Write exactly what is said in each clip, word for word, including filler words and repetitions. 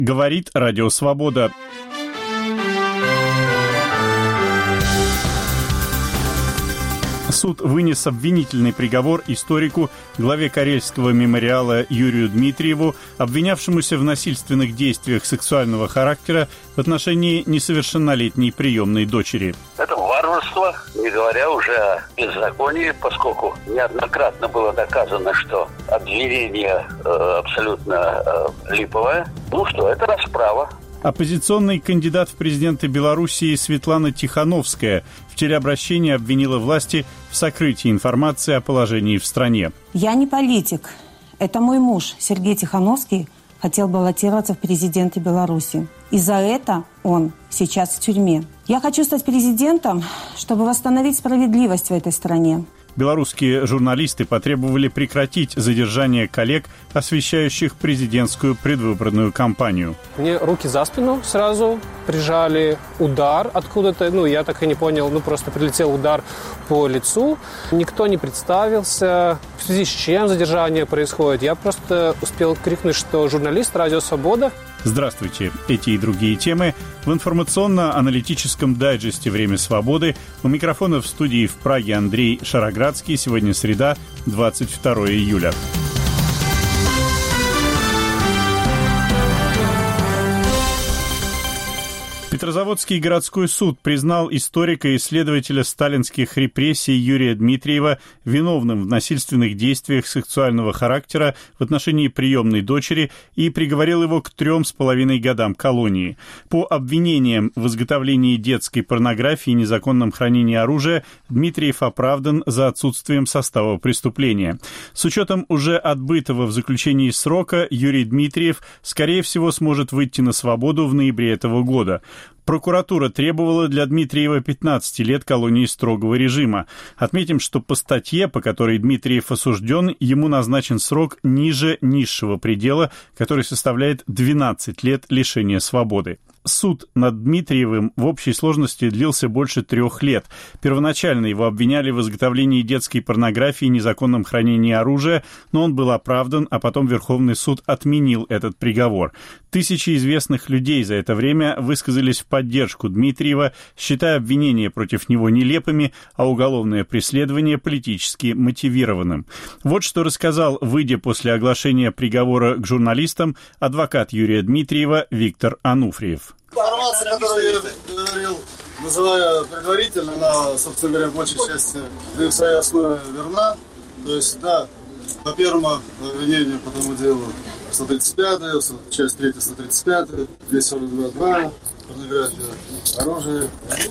Говорит Радио Свобода. Суд вынес обвинительный приговор историку, главе Карельского мемориала Юрию Дмитриеву, обвинявшемуся в насильственных действиях сексуального характера в отношении несовершеннолетней приемной дочери. Это варварство, не говоря уже о беззаконии, поскольку неоднократно было доказано, что обвинение э, абсолютно э, липовое. Ну что, это расправа. Оппозиционный кандидат в президенты Белоруссии Светлана Тихановская в телеобращении обвинила власти в сокрытии информации о положении в стране. Я не политик. Это мой муж Сергей Тихановский хотел баллотироваться в президенты Беларуси. И за это он сейчас в тюрьме. Я хочу стать президентом, чтобы восстановить справедливость в этой стране. Белорусские журналисты потребовали прекратить задержание коллег, освещающих президентскую предвыборную кампанию. Мне руки за спину сразу прижали, удар откуда-то, ну, я так и не понял, ну, просто прилетел удар по лицу. Никто не представился, в связи с чем задержание происходит. Я просто успел крикнуть, что журналист «Радио Свобода». Здравствуйте. Эти и другие темы в информационно-аналитическом дайджесте «Время свободы». У микрофона в студии в Праге Андрей Шароградский. Сегодня среда, двадцать второе июля. Петрозаводский городской суд признал историка и исследователя сталинских репрессий Юрия Дмитриева виновным в насильственных действиях сексуального характера в отношении приемной дочери и приговорил его к трем с половиной годам колонии. По обвинениям в изготовлении детской порнографии и незаконном хранении оружия Дмитриев оправдан за отсутствием состава преступления. С учетом уже отбытого в заключении срока, Юрий Дмитриев, скорее всего, сможет выйти на свободу в ноябре этого года. Прокуратура требовала для Дмитриева пятнадцати лет колонии строгого режима. Отметим, что по статье, по которой Дмитриев осужден, ему назначен срок ниже низшего предела, который составляет двенадцать лет лишения свободы. Суд над Дмитриевым в общей сложности длился больше трех лет. Первоначально его обвиняли в изготовлении детской порнографии и незаконном хранении оружия, но он был оправдан, а потом Верховный суд отменил этот приговор. Тысячи известных людей за это время высказались в поддержку Дмитриева, считая обвинения против него нелепыми, а уголовное преследование политически мотивированным. Вот что рассказал, выйдя после оглашения приговора к журналистам, адвокат Юрия Дмитриева Виктор Ануфриев. Информация, которую я говорил, называя предварительно, она, собственно говоря, в большей части в своей основе верна. То есть, да, по первому обвинению по тому делу сто тридцать пятая, часть третья сто тридцать пятая, двести сорок два два, порнография, оружие.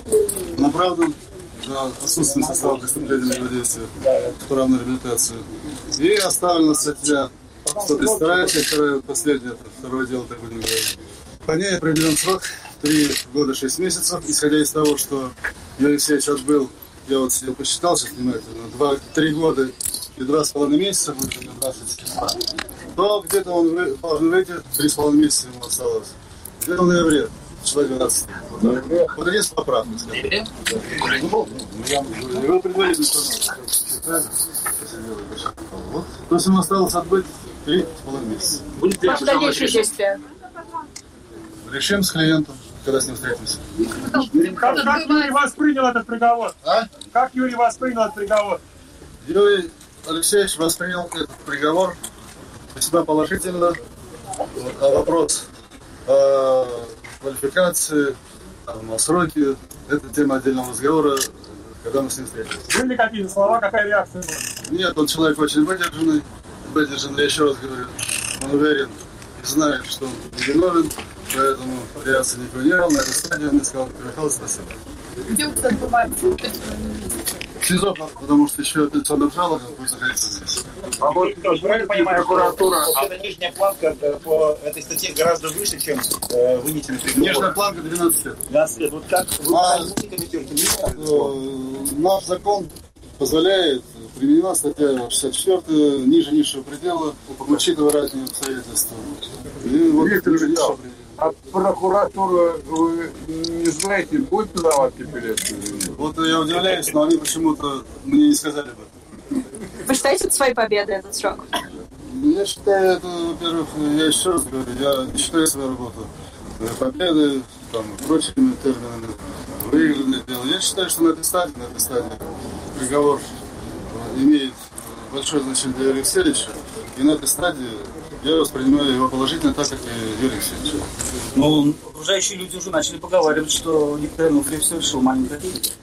Он оправдан за отсутствие состава преступления действия, право на реабилитацию. И оставлена статья сто тридцать вторая, часть вторая, последняя, второе дело, так будем говорить. По ней определен срок три года шесть месяцев, исходя из того, что Юрий Алексеевич отбыл, я вот себе посчитал сейчас внимательно, три года и два с половиной месяца, будет двадцать, то где-то он должен выйти, три с половиной месяца ему осталось. Где-то в ноябре, числа двенадцатого. Вот единственная поправка. Его предварительно считали. То есть ему осталось отбыть три с половиной месяца. Ваше дальнейшее действие? Решим с клиентом, когда с ним встретимся. Как, как Юрий воспринял этот приговор? А? Как Юрий воспринял этот приговор? Юрий Алексеевич воспринял этот приговор весьма положительно. Вот, а вопрос о квалификации, о сроке, это тема отдельного разговора, когда мы с ним встретимся. Были ли какие-то слова, какая реакция была? Нет, он человек очень выдержанный. Выдержанный, я еще раз говорю, он уверен и знает, что он не виновен. Поэтому реакции никакой не было. На этой стадии он мне сказал, приехал, спасибо. Где вы отбываете? В СИЗО, потому что еще апелляционная жалоба будет находиться здесь. А вот, правильно понимаю, прокуратура, эта нижняя планка по этой статье гораздо выше, чем э, вынесенный приговор. Нижняя планка двенадцать лет. двенадцать лет. Вот как вы а, комментируете? Наш закон позволяет, применена статья шестьдесят четвёртая, ниже низшего предела, учитывая разные обстоятельства. И вот Виктор Витальевич, а прокуратура, вы не знаете, будет подавать апелляцию? Вот я удивляюсь, но они почему-то мне не сказали об этом. Вы считаете это своей победой, этот срок? Я считаю, это, во-первых, я еще раз говорю, я не считаю свою работу победы, там, прочими терминами, выигранное дело. Я считаю, что на этой стадии, на этой стадии приговор имеет большое значение для Юрия Алексеевича, и на этой стадии я воспринимаю его положительно, так как и Юрий Алексеевич. Но окружающие люди уже начали поговаривать, что Виктор Ануфриев совершил маленькое ошибку.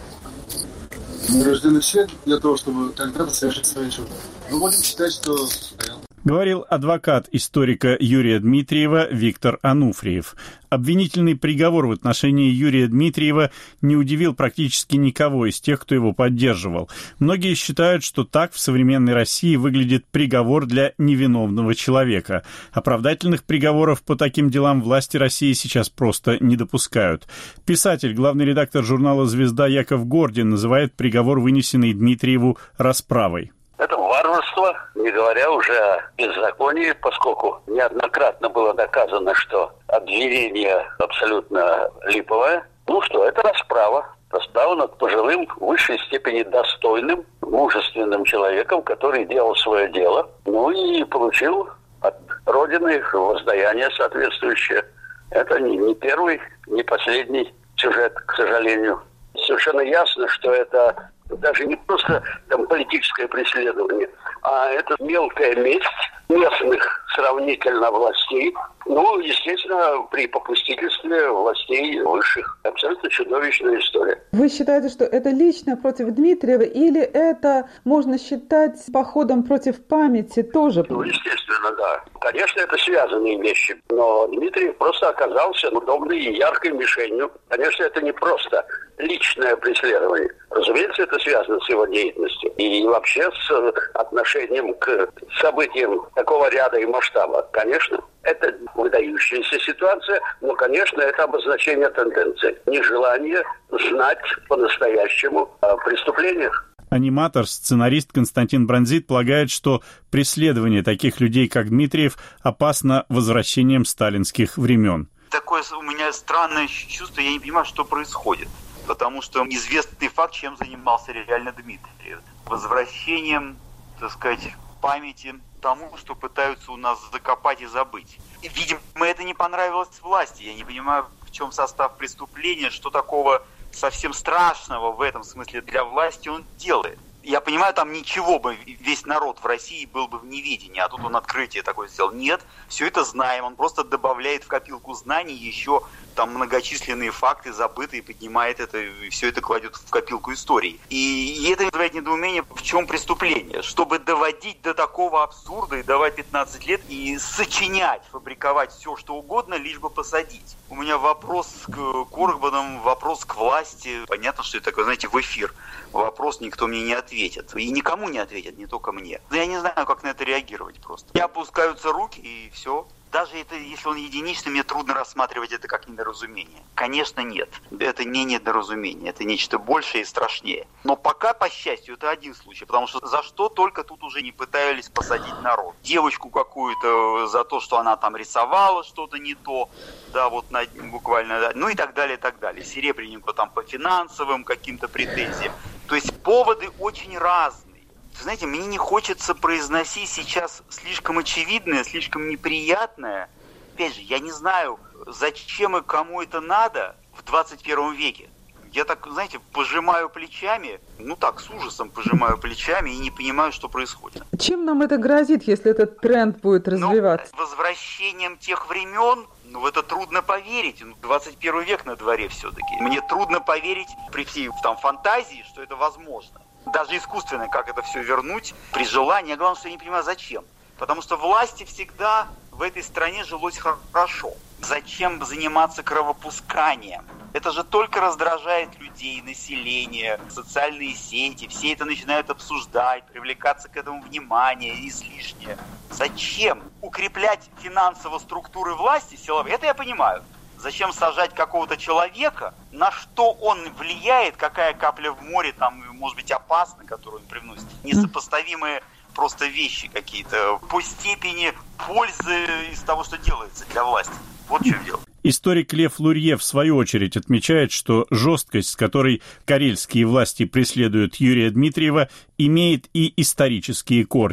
Мы рождены все для того, чтобы когда-то совершить свои чудо. Мы будем считать, что... Говорил адвокат историка Юрия Дмитриева Виктор Ануфриев. Обвинительный приговор в отношении Юрия Дмитриева не удивил практически никого из тех, кто его поддерживал. Многие считают, что так в современной России выглядит приговор для невиновного человека. Оправдательных приговоров по таким делам власти России сейчас просто не допускают. Писатель, главный редактор журнала «Звезда» Яков Гордин называет приговор, вынесенный Дмитриеву, расправой. Это варварство, не говоря уже о беззаконии, поскольку неоднократно было доказано, что обвинение абсолютно липовое. Ну что, это расправа. Расправа над пожилым, в высшей степени достойным, мужественным человеком, который делал свое дело. Ну и получил от Родины воздаяние соответствующее. Это не, не первый, не последний сюжет, к сожалению. Совершенно ясно, что это даже не просто там политическое преследование, а это мелкая месть местных сравнительно властей, ну, естественно, при попустительстве властей высших. Абсолютно чудовищная история. Вы считаете, что это лично против Дмитриева, или это можно считать походом против памяти тоже? Ну, естественно, да. Конечно, это связанные вещи, но Дмитриев просто оказался удобной и яркой мишенью. Конечно, это не просто личное преследование. Разумеется, это связано с его деятельностью и вообще с отношением к событиям такого ряда и масштаба. Конечно, это выдающаяся ситуация, но, конечно, это обозначение тенденции. Нежелание знать по-настоящему о преступлениях. Аниматор, сценарист Константин Бронзит полагает, что преследование таких людей, как Дмитриев, опасно возвращением сталинских времен. Такое у меня странное чувство, я не понимаю, что происходит. Потому что известный факт, чем занимался реально Дмитриев. Возвращением, так сказать, памяти тому, что пытаются у нас закопать и забыть. И, видимо, это не понравилось власти. Я не понимаю, в чем состав преступления, что такого совсем страшного в этом смысле для власти он делает. Я понимаю, там ничего бы, весь народ в России был бы в неведении, а тут он открытие такое сделал. Нет, все это знаем, он просто добавляет в копилку знаний еще там многочисленные факты, забытые, поднимает это, и все это кладет в копилку истории. И, и это вызывает недоумение, в чем преступление. Чтобы доводить до такого абсурда и давать пятнадцать лет и сочинять, фабриковать все, что угодно, лишь бы посадить. У меня вопрос к Корбану, вопрос к власти. Понятно, что это такое, знаете, в эфир. Вопрос никто мне не ответит. И никому не ответит, не только мне. Я не знаю, как на это реагировать просто. И опускаются руки, и все. Даже это, если он единичный, мне трудно рассматривать это как недоразумение. Конечно, нет. Это не недоразумение. Это нечто большее и страшнее. Но пока, по счастью, это один случай. Потому что за что только тут уже не пытались посадить народ. Девочку какую-то за то, что она там рисовала что-то не то. Да, вот на, буквально. Да, ну и так далее, и так далее. Серебреннику там по финансовым каким-то претензиям. То есть поводы очень разные. Знаете, мне не хочется произносить сейчас слишком очевидное, слишком неприятное. Опять же, я не знаю, зачем и кому это надо в двадцать первом веке. Я так, знаете, пожимаю плечами, ну так, с ужасом пожимаю плечами и не понимаю, что происходит. Чем нам это грозит, если этот тренд будет развиваться? Ну, возвращением тех времен, ну, в это трудно поверить. двадцать первый век на дворе все-таки. Мне трудно поверить при всей там фантазии, что это возможно. Даже искусственно, как это все вернуть при желании. А главное, что я не понимаю, зачем. Потому что власти всегда в этой стране жилось хорошо. Зачем заниматься кровопусканием? Это же только раздражает людей, население, социальные сети. Все это начинают обсуждать, привлекаться к этому внимание излишнее. Зачем? Укреплять финансово структуры власти силовые, это я понимаю. Зачем сажать какого-то человека, на что он влияет, какая капля в море, там, может быть, опасна, которую он привносит. Несопоставимые просто вещи какие-то по степени пользы из того, что делается для власти. Вот в чем дело. Историк Лев Лурье, в свою очередь, отмечает, что жесткость, с которой карельские власти преследуют Юрия Дмитриева, имеет и исторические корни.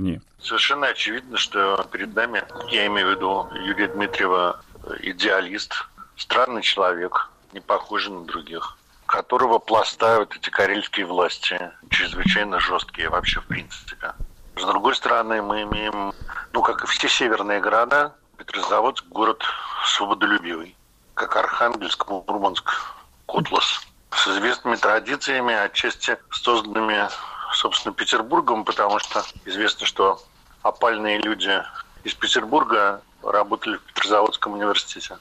Совершенно очевидно, что перед нами, я имею в виду Юрия Дмитриева, идеалист, странный человек, не похожий на других, которого пластают эти карельские власти, чрезвычайно жесткие вообще в принципе. С другой стороны, мы имеем, ну, как и все северные города, Петрозаводск – город свободолюбивый, как Архангельск, Мурманск, Котлас, с известными традициями, отчасти созданными, собственно, Петербургом, потому что известно, что опальные люди из Петербурга работали в Петрозаводском университете.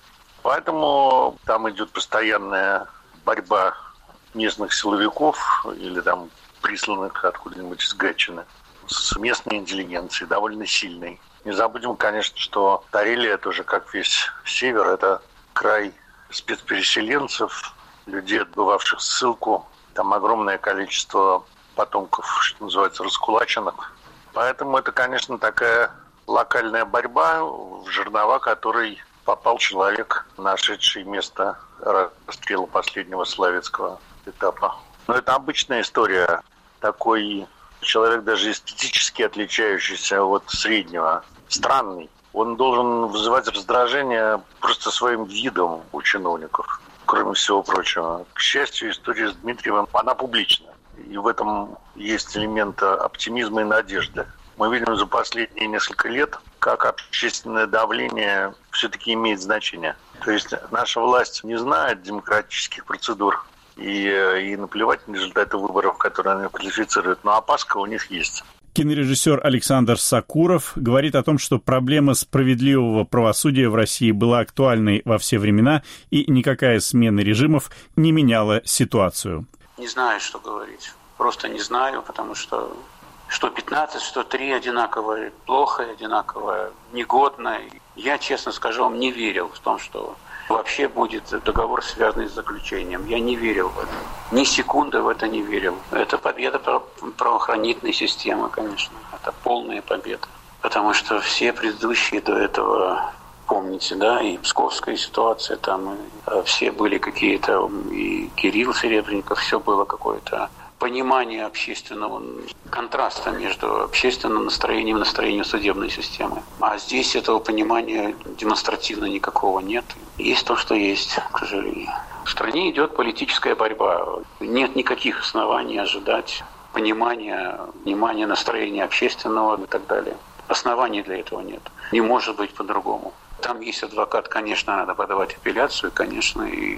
Поэтому там идет постоянная борьба местных силовиков или там присланных откуда-нибудь из Гатчины с местной интеллигенцией, довольно сильной. Не забудем, конечно, что Карелия тоже, как весь север, это край спецпереселенцев, людей, отбывавших ссылку. Там огромное количество потомков, что называется, раскулаченных. Поэтому это, конечно, такая локальная борьба, в жернова которой попал человек, нашедший место расстрела последнего Славецкого этапа. Но это обычная история. Такой человек, даже эстетически отличающийся от среднего, странный. Он должен вызывать раздражение просто своим видом у чиновников, кроме всего прочего. К счастью, история с Дмитриевым, она публична. И в этом есть элемент оптимизма и надежды. Мы видим за последние несколько лет, как общественное давление все-таки имеет значение. То есть наша власть не знает демократических процедур и, и наплевать на результаты выборов, которые они квалифицируют, но опаска у них есть. Кинорежиссер Александр Сакуров говорит о том, что проблема справедливого правосудия в России была актуальной во все времена, и никакая смена режимов не меняла ситуацию. Не знаю, что говорить. Просто не знаю, потому что что пятнадцать, что три одинаково плохо, одинаково негодно. Я, честно скажу вам, не верил в том, что вообще будет договор, связанный с заключением. Я не верил в это. Ни секунды в это не верил. Это победа правоохранительной системы, конечно. Это полная победа. Потому что все предыдущие до этого, помните, да, и псковская ситуация, там и все были какие-то, и Кирилл Серебренников, все было какое-то понимание общественного контраста между общественным настроением и настроением судебной системы. А здесь этого понимания демонстративно никакого нет. Есть то, что есть, к сожалению. В стране идет политическая борьба. Нет никаких оснований ожидать понимания, внимания, настроения общественного и так далее. Оснований для этого нет. Не может быть по-другому. Там есть адвокат, конечно, надо подавать апелляцию, конечно, и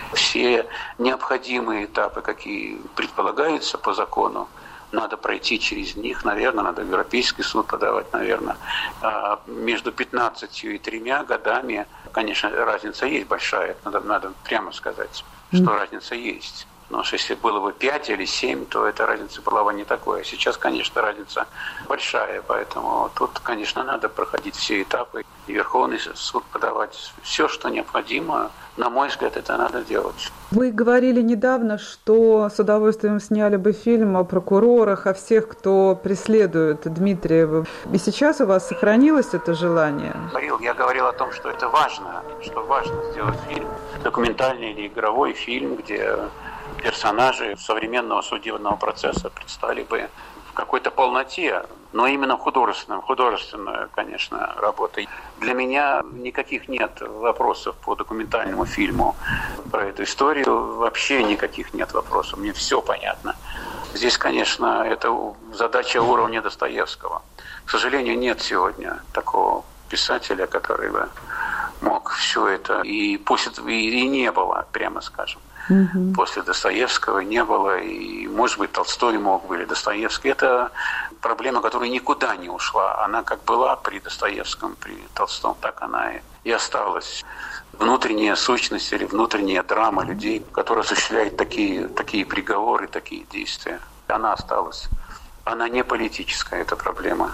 все необходимые этапы, какие предполагаются по закону, надо пройти через них, наверное, надо в Европейский суд подавать, наверное. А между пятнадцатью и тремя годами, конечно, разница есть большая, надо, надо прямо сказать, что mm. разница есть. Потому что если было бы пять или семь, то эта разница была бы не такой. А сейчас, конечно, разница большая, поэтому тут, конечно, надо проходить все этапы. И Верховный суд подавать все, что необходимо. На мой взгляд, это надо делать. Вы говорили недавно, что с удовольствием сняли бы фильм о прокурорах, о всех, кто преследует Дмитриева. И сейчас у вас сохранилось это желание? Я говорил о том, что это важно, что важно сделать фильм, документальный или игровой фильм, где персонажи современного судебного процесса предстали бы в какой-то полноте, но именно в художественном, художественную, конечно, работу. Для меня никаких нет вопросов по документальному фильму про эту историю, вообще никаких нет вопросов, мне все понятно. Здесь, конечно, это задача уровня Достоевского. К сожалению, нет сегодня такого писателя, который бы мог все это, и пусть и не было, прямо скажем. Угу. После Достоевского не было, и, может быть, Толстой мог бы, или Достоевский. Это проблема, которая никуда не ушла. Она как была при Достоевском, при Толстом, так она и, и осталась. Внутренняя сущность или внутренняя драма людей, которые осуществляют такие, такие приговоры, такие действия, она осталась. Она не политическая, эта проблема.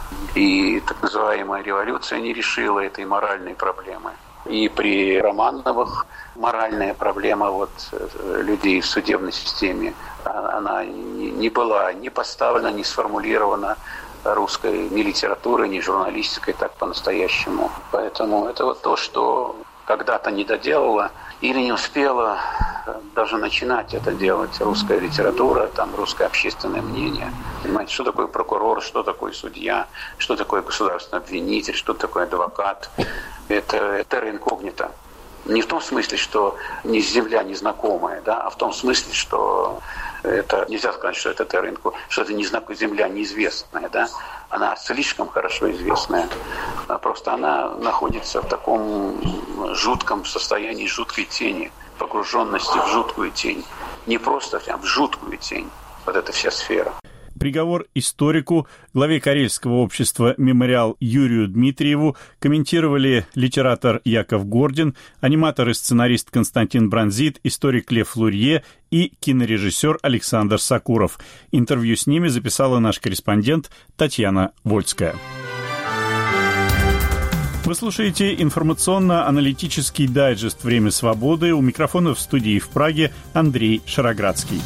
И так называемая революция не решила этой моральной проблемы. И при Романовых моральная проблема вот, людей в судебной системе, она не была ни поставлена, ни сформулирована русской ни литературой, ни журналистикой так по-настоящему. Поэтому это вот то, что когда-то не доделала или не успела должна начинать это делать русская литература, там, русское общественное мнение. Понимаете, что такое прокурор, что такое судья, что такое государственный обвинитель, что такое адвокат. Это, это терра инкогнита. Не в том смысле, что не земля незнакомая, да, а в том смысле, что это нельзя сказать, что это терра инкогнита, что это незнакомая земля неизвестная, да. Она слишком хорошо известная. Просто она находится в таком жутком состоянии, жуткой тени, погруженности в жуткую тень. Не просто а в жуткую тень. Вот эта вся сфера. Приговор историку, главе Карельского общества «Мемориал» Юрию Дмитриеву комментировали литератор Яков Гордин, аниматор и сценарист Константин Бронзит, историк Лев Лурье и кинорежиссер Александр Сакуров. Интервью с ними записала наш корреспондент Татьяна Вольская. Вы слушаете информационно-аналитический дайджест «Время свободы». У микрофона в студии в Праге Андрей Шароградский.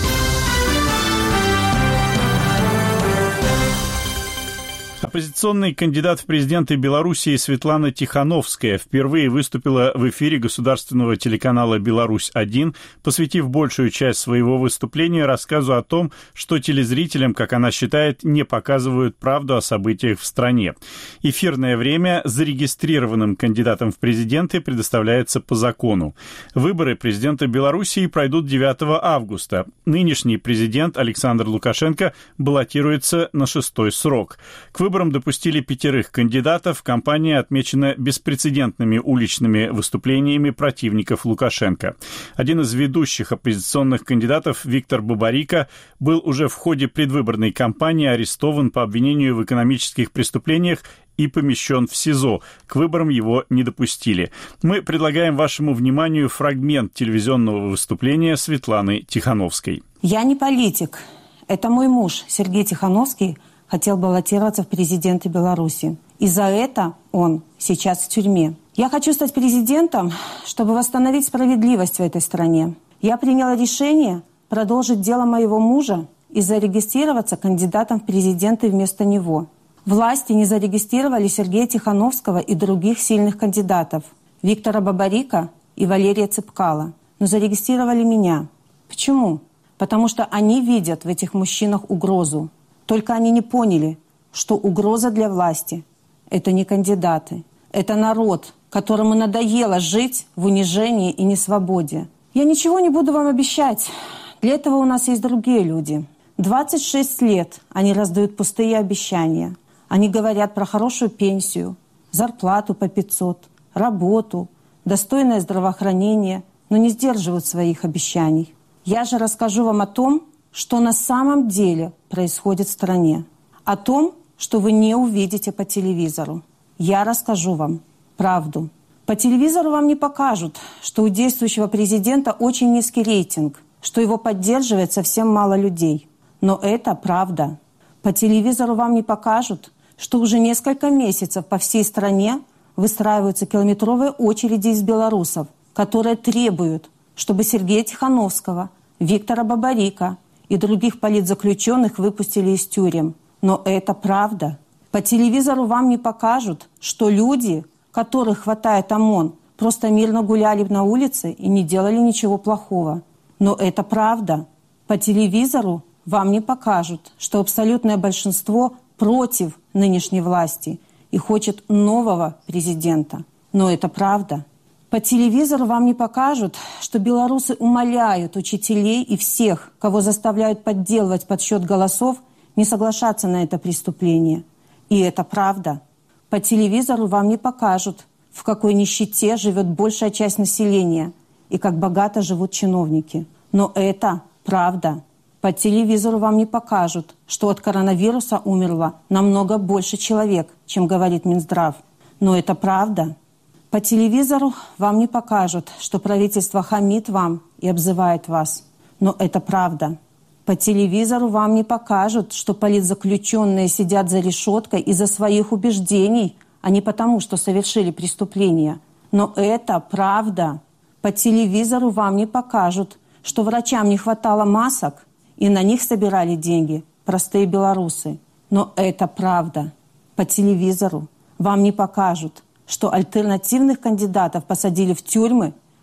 Оппозиционный кандидат в президенты Белоруссии Светлана Тихановская впервые выступила в эфире государственного телеканала «Беларусь-один», посвятив большую часть своего выступления рассказу о том, что телезрителям, как она считает, не показывают правду о событиях в стране. Эфирное время зарегистрированным кандидатам в президенты предоставляется по закону. Выборы президента Белоруссии пройдут девятого августа. Нынешний президент Александр Лукашенко баллотируется на шестой срок. К выборам допустили пятерых кандидатов. Кампания отмечена беспрецедентными уличными выступлениями противников Лукашенко. Один из ведущих оппозиционных кандидатов, Виктор Бабарико, был уже в ходе предвыборной кампании арестован по обвинению в экономических преступлениях и помещен в СИЗО. К выборам его не допустили. Мы предлагаем вашему вниманию фрагмент телевизионного выступления Светланы Тихановской. Я не политик. Это мой муж Сергей Тихановский хотел баллотироваться в президенты Беларуси. И за это он сейчас в тюрьме. Я хочу стать президентом, чтобы восстановить справедливость в этой стране. Я приняла решение продолжить дело моего мужа и зарегистрироваться кандидатом в президенты вместо него. Власти не зарегистрировали Сергея Тихановского и других сильных кандидатов, Виктора Бабарико и Валерия Цепкала, но зарегистрировали меня. Почему? Потому что они видят в этих мужчинах угрозу. Только они не поняли, что угроза для власти – это не кандидаты. Это народ, которому надоело жить в унижении и несвободе. Я ничего не буду вам обещать. Для этого у нас есть другие люди. двадцать шесть лет они раздают пустые обещания. Они говорят про хорошую пенсию, зарплату по пятьсот, работу, достойное здравоохранение, но не сдерживают своих обещаний. Я же расскажу вам о том, что на самом деле происходит в стране. О том, что вы не увидите по телевизору. Я расскажу вам правду. По телевизору вам не покажут, что у действующего президента очень низкий рейтинг, что его поддерживает совсем мало людей. Но это правда. По телевизору вам не покажут, что уже несколько месяцев по всей стране выстраиваются километровые очереди из белорусов, которые требуют, чтобы Сергея Тихановского, Виктора Бабарико и других политзаключенных выпустили из тюрем. Но это правда. По телевизору вам не покажут, что люди, которых хватает ОМОН, просто мирно гуляли на улице и не делали ничего плохого. Но это правда. По телевизору вам не покажут, что абсолютное большинство против нынешней власти и хочет нового президента. Но это правда. По телевизору вам не покажут, что белорусы умоляют учителей и всех, кого заставляют подделывать подсчет голосов, не соглашаться на это преступление. И это правда. По телевизору вам не покажут, в какой нищете живет большая часть населения и как богато живут чиновники. Но это правда. По телевизору вам не покажут, что от коронавируса умерло намного больше человек, чем говорит Минздрав. Но это правда. По телевизору вам не покажут, что правительство хамит вам и обзывает вас. Но это правда. По телевизору вам не покажут, что политзаключенные сидят за решеткой из-за своих убеждений, а не потому, что совершили преступления. Но это правда. По телевизору вам не покажут, что врачам не хватало масок, и на них собирали деньги простые белорусы. Но это правда. По телевизору вам не покажут, что альтернативных кандидатов посадили в тюрьмы,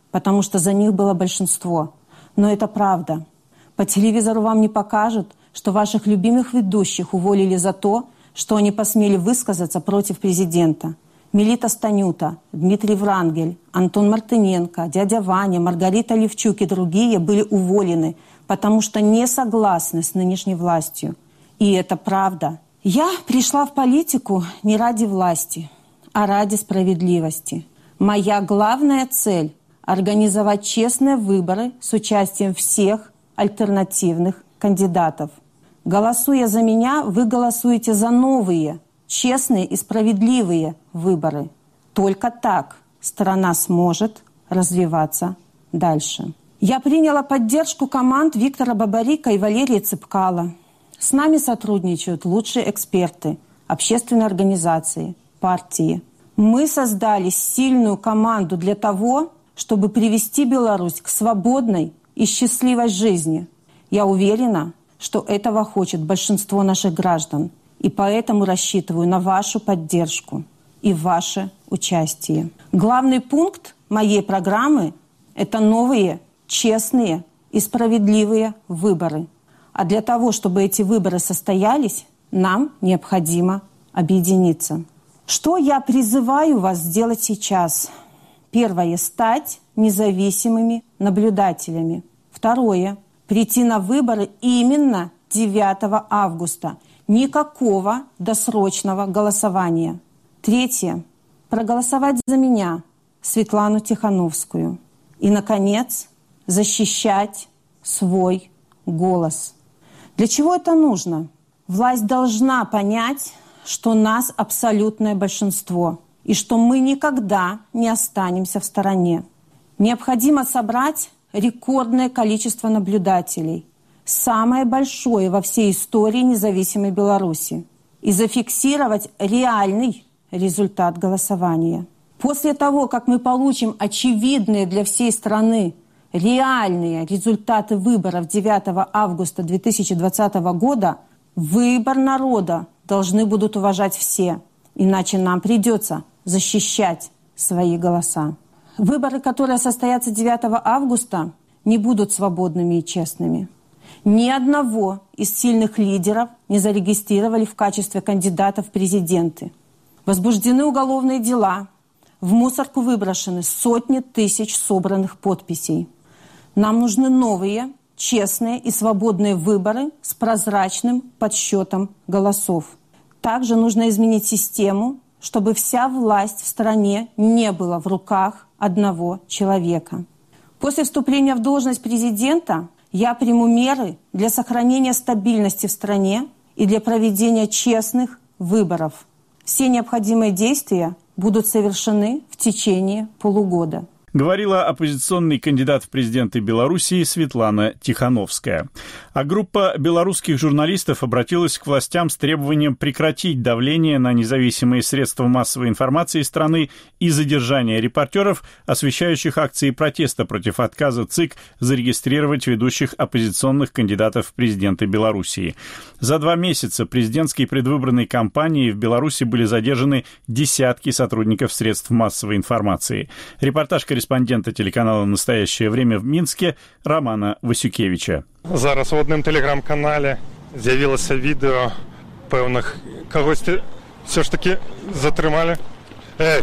потому что за них было большинство. Но это правда. По телевизору вам не покажут, что ваших любимых ведущих уволили за то, что они посмели высказаться против президента. Мелита Станюта, Дмитрий Врангель, Антон Мартыненко, дядя Ваня, Маргарита Левчук и другие были уволены, потому что не согласны с нынешней властью. И это правда. Я пришла в политику не ради власти, а ради справедливости. Моя главная цель – организовать честные выборы с участием всех альтернативных кандидатов. Голосуя за меня, вы голосуете за новые, честные и справедливые выборы. Только так страна сможет развиваться дальше. Я приняла поддержку команд Виктора Бабарика и Валерия Цепкала. С нами сотрудничают лучшие эксперты, общественные организации, партии. Мы создали сильную команду для того, чтобы привести Беларусь к свободной и счастливой жизни. Я уверена, что этого хочет большинство наших граждан, и поэтому рассчитываю на вашу поддержку и ваше участие. Главный пункт моей программы – это новые, честные и справедливые выборы. А для того, чтобы эти выборы состоялись, нам необходимо объединиться. Что я призываю вас сделать сейчас? Первое – стать независимыми наблюдателями. Второе – прийти на выборы именно девятого августа. Никакого досрочного голосования. Третье – проголосовать за меня, Светлану Тихановскую. И, наконец, защищать свой голос. Для чего это нужно? Власть должна понять, что нас абсолютное большинство и что мы никогда не останемся в стороне. Необходимо собрать рекордное количество наблюдателей, самое большое во всей истории независимой Беларуси, и зафиксировать реальный результат голосования. После того, как мы получим очевидные для всей страны реальные результаты выборов девятого августа две тысячи двадцатого года, выбор народа должны будут уважать все, иначе нам придется защищать свои голоса. Выборы, которые состоятся девятого августа, не будут свободными и честными. Ни одного из сильных лидеров не зарегистрировали в качестве кандидатов в президенты. Возбуждены уголовные дела, в мусорку выброшены сотни тысяч собранных подписей. Нам нужны новые, честные и свободные выборы с прозрачным подсчетом голосов. Также нужно изменить систему, чтобы вся власть в стране не была в руках одного человека. После вступления в должность президента я приму меры для сохранения стабильности в стране и для проведения честных выборов. Все необходимые действия будут совершены в течение полугода. Говорила оппозиционный кандидат в президенты Белоруссии Светлана Тихановская. А группа белорусских журналистов обратилась к властям с требованием прекратить давление на независимые средства массовой информации страны и задержание репортеров, освещающих акции протеста против отказа ЦИК зарегистрировать ведущих оппозиционных кандидатов в президенты Белоруссии. За два месяца президентской предвыборной кампании в Беларуси были задержаны десятки сотрудников средств массовой информации. Репортаж корреспондента телеканала «Настоящее время» в Минске Романа Васюкевича. Зараз в одним телеграм-каналі з'явилося відео певних когось все ж таки затримали. Эй,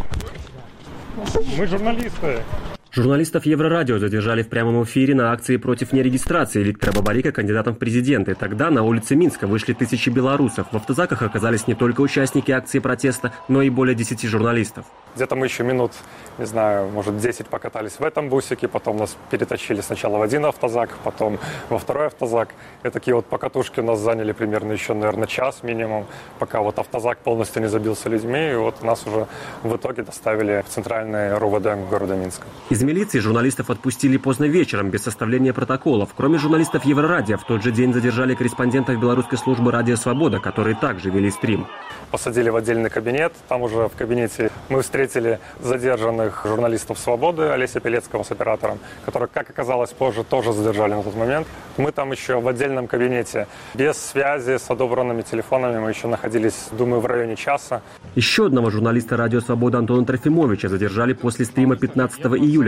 мы журналисты. Журналистов Еврорадио задержали в прямом эфире на акции против нерегистрации Виктора Бабарика кандидатом в президенты. Тогда на улице Минска вышли тысячи белорусов. В автозаках оказались не только участники акции протеста, но и более десяти журналистов. Где-то мы еще минут, не знаю, может, десять покатались в этом бусике, потом нас перетащили сначала в один автозак, потом во второй автозак. И такие вот покатушки у нас заняли примерно еще, наверное, час минимум, пока вот автозак полностью не забился людьми, и вот нас уже в итоге доставили в центральный РУВД города Минска. Из милиции журналистов отпустили поздно вечером, без составления протоколов. Кроме журналистов Еврорадио, в тот же день задержали корреспондентов белорусской службы «Радио Свобода», которые также вели стрим. Посадили в отдельный кабинет, там уже в кабинете мы встретили задержанных журналистов «Свободы» Олеся Пелецкого с оператором, которых, как оказалось, позже тоже задержали на тот момент. Мы там еще в отдельном кабинете, без связи, с отобранными телефонами, мы еще находились, думаю, в районе часа. Еще одного журналиста «Радио Свобода» Антона Трофимовича задержали после стрима пятнадцатого июля,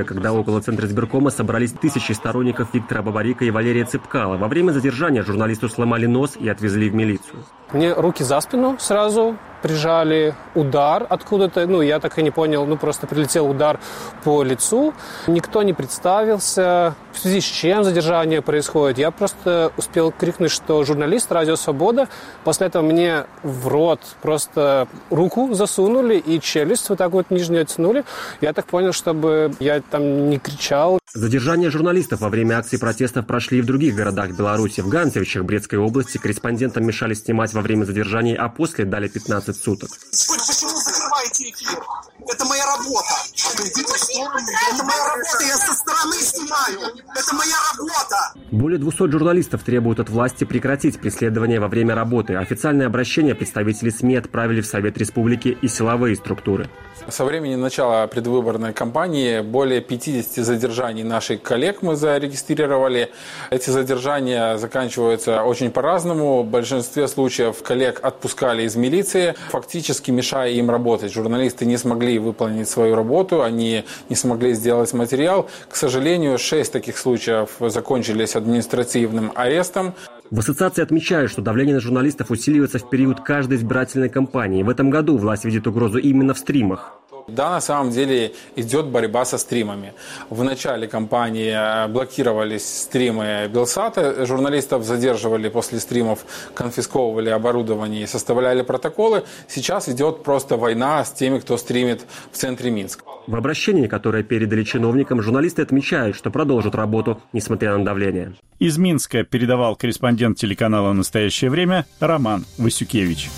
когда около Центра избиркома собрались тысячи сторонников Виктора Бабарика и Валерия Цепкала. Во время задержания журналисту сломали нос и отвезли в милицию. Мне руки за спину сразу прижали, удар откуда-то, ну, я так и не понял, ну, просто прилетел удар по лицу. Никто не представился, в связи с чем задержание происходит. Я просто успел крикнуть, что журналист «Радио Свобода». После этого мне в рот просто руку засунули и челюсть вот так вот нижнюю оттянули. Я так понял, чтобы я там не кричал. Задержания журналистов во время акций протестов прошли и в других городах Беларуси. В Ганцевичах Брестской области корреспондентам мешали снимать во время задержаний, а после дали пятнадцать суток. Почему закрываете эфир? Это моя работа. Это моя работа, я со стороны снимаю. Это моя работа. Более двухсот журналистов требуют от власти прекратить преследование во время работы. Официальное обращение представители СМИ отправили в Совет Республики и силовые структуры. Со времени начала предвыборной кампании более пятидесяти задержаний наших коллег мы зарегистрировали. Эти задержания заканчиваются очень по-разному. В большинстве случаев коллег отпускали из милиции, фактически мешая им работать. Журналисты не смогли выполнить свою работу, они не смогли сделать материал. К сожалению, шесть таких случаев закончились административным арестом. В ассоциации отмечают, что давление на журналистов усиливается в период каждой избирательной кампании. В этом году власть видит угрозу именно в стримах. Да, на самом деле идет борьба со стримами. В начале кампании блокировались стримы Белсата, журналистов задерживали после стримов, конфисковывали оборудование и составляли протоколы. Сейчас идет просто война с теми, кто стримит в центре Минска. В обращении, которое передали чиновникам, журналисты отмечают, что продолжат работу, несмотря на давление. Из Минска передавал корреспондент телеканала «Настоящее время» Роман Васюкевич.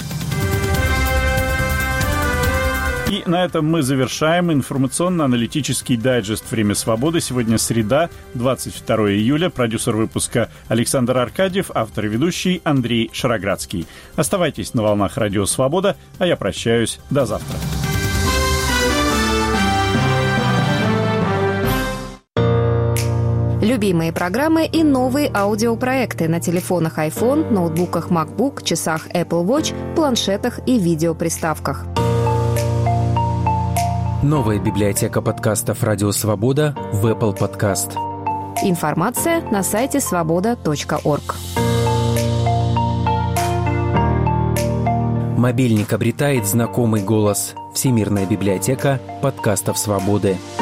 И на этом мы завершаем информационно-аналитический дайджест «Время свободы». Сегодня среда, двадцать второе июля. Продюсер выпуска Александр Аркадьев, автор и ведущий Андрей Шароградский. Оставайтесь на волнах «Радио Свобода», а я прощаюсь. До завтра. Любимые программы и новые аудиопроекты на телефонах iPhone, ноутбуках MacBook, часах Apple Watch, планшетах и видеоприставках. Новая библиотека подкастов «Радио Свобода» в Apple Podcast. Информация на сайте свобода точка орг. Мобильник обретает знакомый голос. Всемирная библиотека подкастов «Свободы».